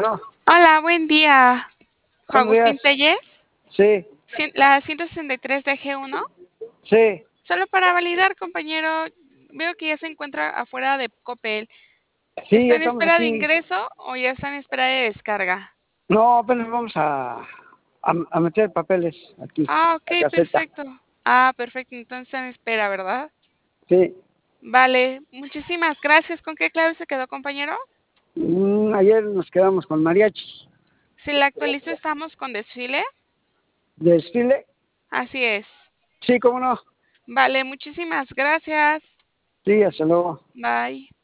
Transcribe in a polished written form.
Bueno, Hola, buen día. Juan buenos días. Agustín Tellez, Sí, la 163 de G1. sí, Solo para validar, compañero, veo que ya se encuentra afuera de Coppel. sí, ¿Está ya en estamos espera de aquí. ingreso o ya está en espera de descarga? No, apenas vamos a meter papeles aquí, Ah, la ok, caseta. perfecto. Ah, perfecto, entonces está en espera, ¿verdad? Sí. Vale, muchísimas gracias. ¿Con qué clave se quedó, compañero? Ayer nos quedamos con mariachi. Si la actualizo, estamos con desfile. ¿Desfile? Así es. Sí, cómo no. Vale, muchísimas gracias. Sí, hasta luego. Bye.